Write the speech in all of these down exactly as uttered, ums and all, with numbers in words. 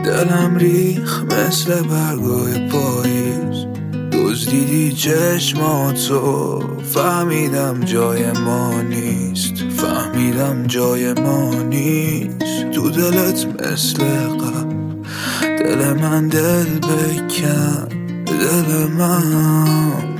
دلم ریخ مثل برگای پاییز، دزدیدی چشماتو، فهمیدم جای ما نیست، فهمیدم جای ما نیست. تو دلت مثل قبل، دل من دل بکن، دل من.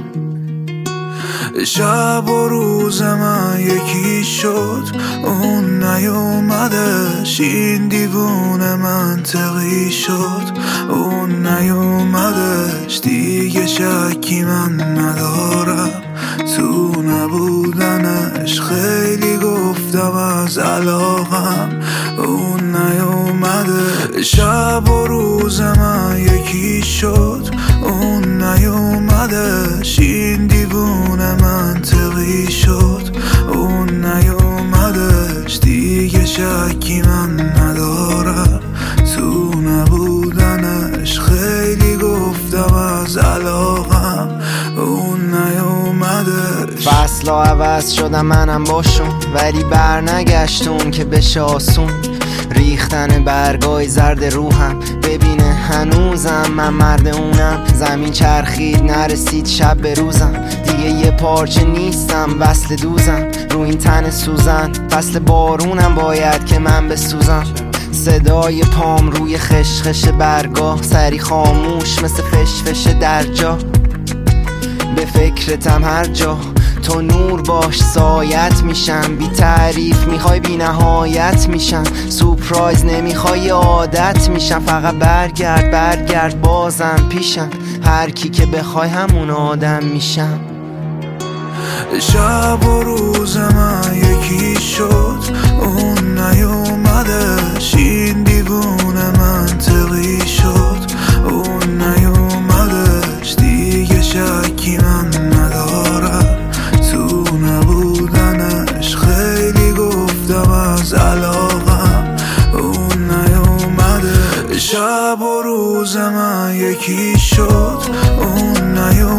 شب و روز من یکی شد، اون نیومدش، این دیوونه منطقی شد، اون نیومدش. دیگه شکی من ندارم تو نبودنش، خیلی گفتم از علاقم، اون نیومده. شب و روز من یکی شد، اون نیومدش، این دیوونه منطقی شد، اون نیومدش. دیگه شکی من ندارم تو نبودنش، خیلی گفتم از علاقم، اون نیومدش. فصلا عوض شدم منم باشون، ولی بر نگشتون که بشه آسون. ریختن برگای زرد روحم، ببینه هنوزم من مرد اونم. زمین چرخید نرسید شب به روزم، دیگه یه پارچه نیستم وصل دوزم. رو این تن سوزن فصل بارونم، باید که من بسوزم. صدای پام روی خشخش برگا، سری خاموش مثل فشفش در جا. به فکرتم هر جا، تو نور باش سایت میشم. بی تعریف میخوای بی نهایت میشم، سورپرایز نمیخوای عادت میشم. فقط برگرد برگرد بازم پیشم، هر کی که بخوای همون آدم میشم. شب و روز من یکی شد، اون نیومدش، این دیوونه منطقی شد، اون نیومدش. دیگه شکی من ندارم تو نبودنش، خیلی گفتم از علاقم، اون نیومده. شب و روز من یکی شد، اون نیومده.